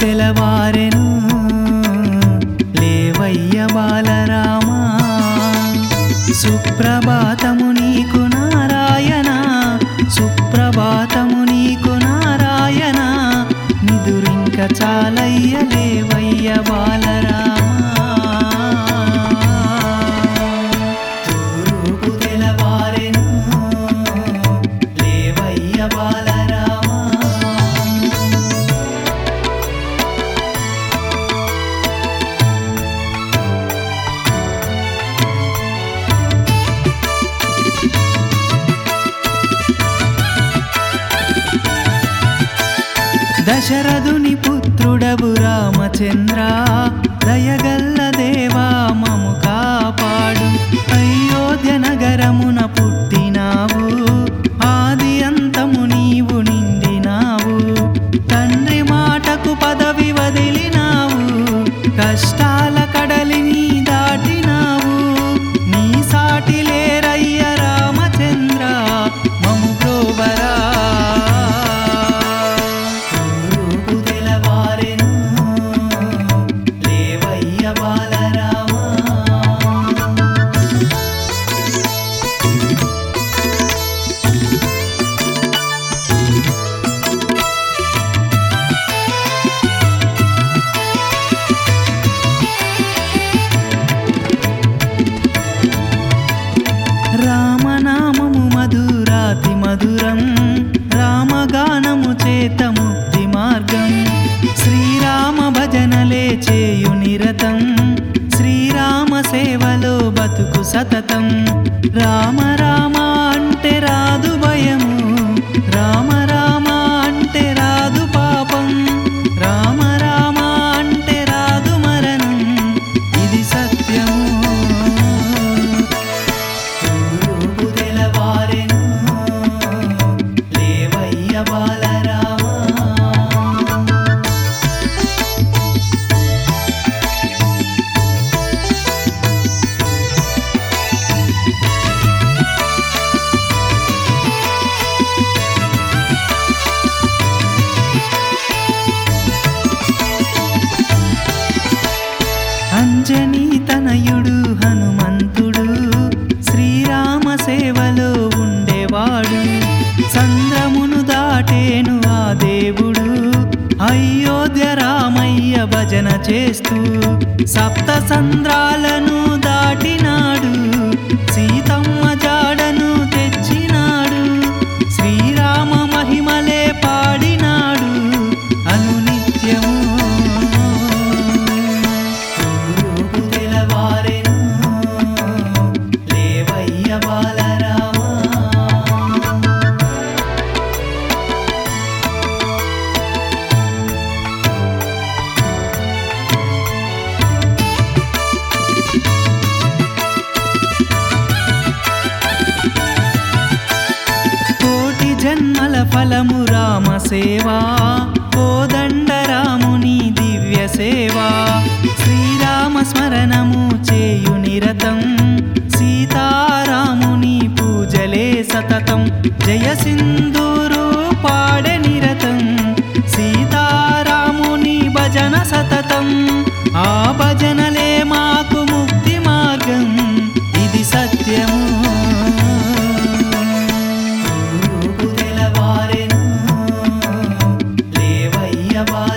తెలవారెను లేవయ్య బాలరామా సుప్రభాతము నీకు నారాయణ సుప్రభాతము నీకు నారాయణ నిదురింక చాలయ్య లేవయ్య బాలరామా తూర్పు తెలవారెను లేవయ్య బాలరామా దశరథుని పుత్రుడవు రామచంద్ర దయగల్ల దేవా మము కాపాడు అయోధ్య నగరమున పుట్టినావు ఆది అంతము నీవు నిండినావు తండ్రి మాటకు పదవి వదిలినావు కష్టాల కడలిని దాటినావు నీ సాటి లేరయ్య రామచంద్ర మము బ్రోవరా రామనామము మధురాతి మధురం రామగానము చేత ముక్తి మార్గం శ్రీరామ భజనలే చేయు నిరతం శ్రీరామ సేవలో బతుకు సతతం రామ రామ అంటే రాదు భయము రామ రామ అంటే రాదు పాపం రామ రామ అంటే రాదు మరణం ఇది సత్యము అంజనీ తనయుడు హనుమంతుడు శ్రీరామ సేవలో ఉండేవాడు సంద్రమును దాటేను ఆ దేవుడు అయోధ్య రామయ్య భజన చేస్తూ సప్త సంద్రాలను దాటినాడు సీతమ్మ జాడను తెచ్చినాడు శ్రీరామ మహిమలే పాడినాడు అనునిత్యము జన్మల ఫలము రామ సేవా కోదండ రాముని దివ్య సేవా శ్రీరామ స్మరణము చేయు నిరతం సీతారాముని పూజలే సతతం జయ సింధూరు పాడే నిరతం సీతారాముని భజన సతతం ఆ భజనలే మాకు ముక్తి మార్గం ఇది సత్యము లేవయ్య